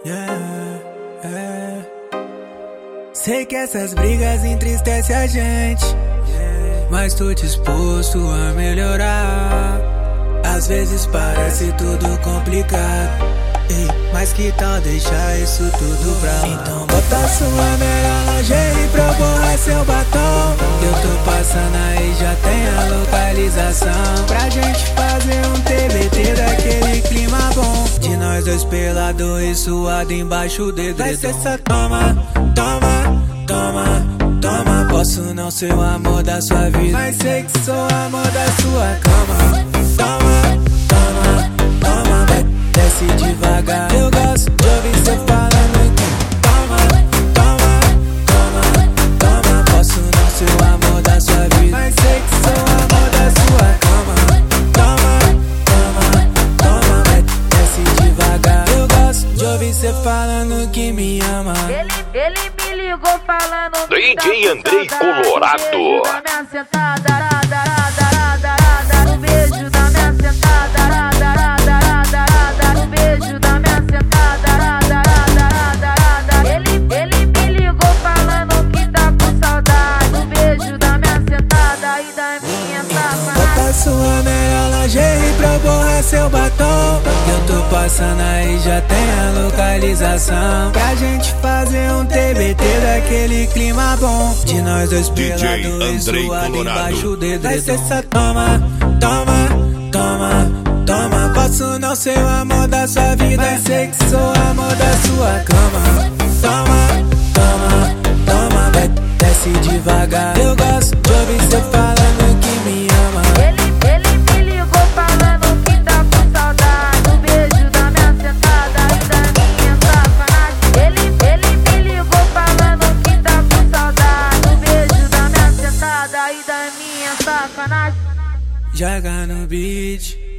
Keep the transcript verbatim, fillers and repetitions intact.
Yeah, yeah. Sei que essas brigas entristecem a gente, yeah, mas tô disposto a melhorar. Às vezes parece tudo complicado, ei, mas que tal deixar isso tudo pra lá? Então bota sua melhor lingerie pra borrar seu batom. Eu tô passando aí, já tem a localização pra gente fazer um T B T daquele clima bom, de nós dois pelado e suado embaixo do edredom. Vai ser só toma, toma, toma, toma. Posso não ser o amor da sua vida, mas sei que sou o amor da sua cama. Toma, toma, toma, vai, desce devagar. Eu gosto de ouvir cê falando que toma, toma, toma, toma. Posso não ser o amor da sua vida, mas sei que sou o amor da sua cama. Toma, toma, toma, vai, desce devagar. Eu gosto de ouvir cê falando que me ama. Ele, ele me ligou falando D J Andrei Colorado. minha sentada, no beijo da minha sentada, no beijo da minha sentada. Ele, ele me ligou falando que tá com saudade, no beijo da minha sentada e da minha safada. Bota sua melhor lingerie pra borrar seu batom. Eu tô passando aí, já tem a localização pra gente fazer um T B T daquele clima bom, de nós dois pelado e suado embaixo do edredom. Vai ser só toma, toma, toma, toma. Posso não ser o amor da sua vida, mas sei que sou o amor da sua cama. Toma, toma, toma, vai, desce devagar. Eu gosto de ouvir cê falando que me ama. Ele, ele me ligou falando que tá com saudade, no beijo da minha sentada e da minha safanagem. Ele, ele me ligou falando que tá com saudade, no beijo da minha sentada e da minha safanagem. Joga no beat.